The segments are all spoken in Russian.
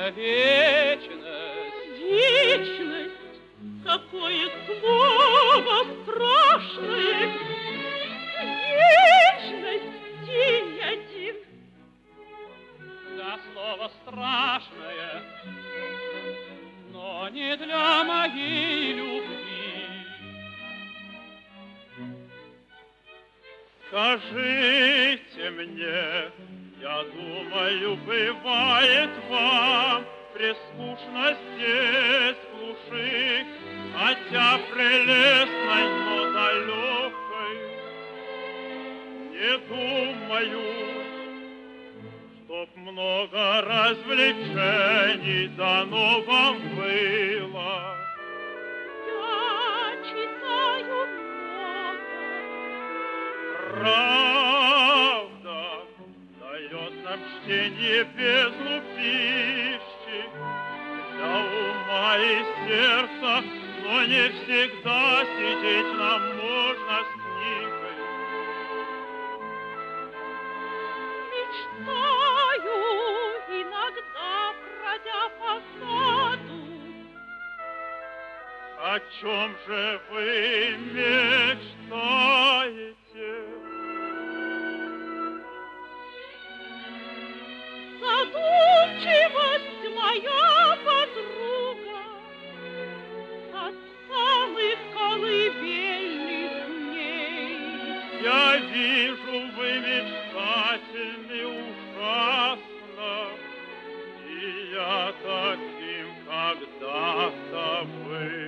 вечность. Вечность, какое слово страшное. Вечность, день один. Да, слово страшное, но не для моей любви. Скажите мне, я думаю, бывает вам прескучно здесь, в глуши, хотя прелестной, но далекой. Не думаю, чтоб много развлечений дано вам было. Я читаю много. Правда дает нам чтение бездну пищи для ума и сердца, но не всегда сидеть нам можно с книгой. Мечтаю иногда, бродя по саду. О чем же вы мечтаете? Задумчивость моя подруга от самых колыбельных дней. Я вижу, вы мечтательны ужасно, и я таким когда-то был.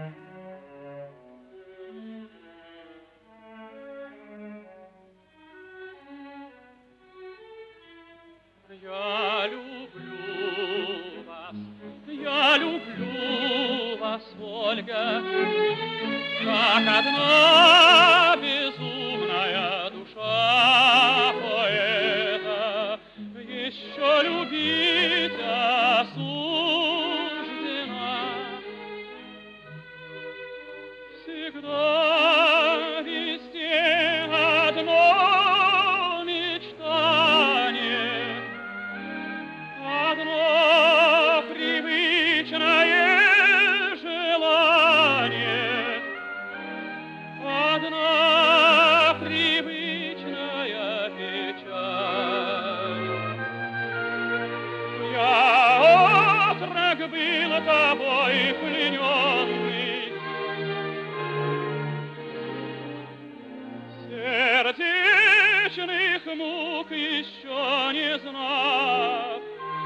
Я люблю вас, Ольга, как одна безумная душа поэта еще любить осуждена. Всегда везде одно мечтание, одно привычное желание, одна привычная печаль. Я отрок был тобой плененный, сердечных мук еще не знал.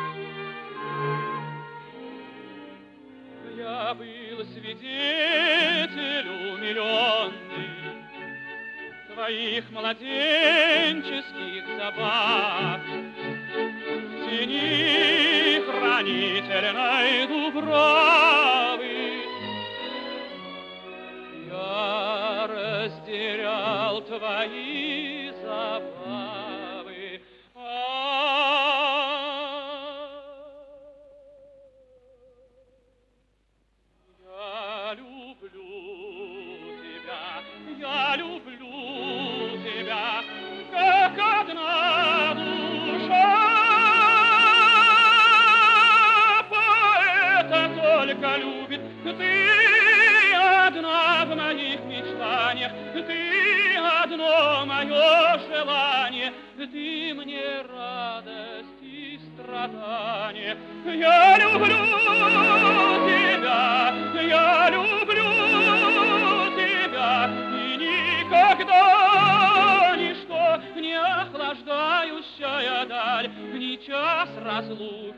Я был свидетель умиленный твоих младенческих забав в тени хранительной дубравы. Я разделял твои забавы. Я люблю тебя, как одна душа поэта только любит. Ты одна в моих мечтаниях, ты одно мое желание, ты мне радость и страдание. Я люблю тебя, я люблю тебя, и никогда ничто не охлаждающая даль, ни час разлуки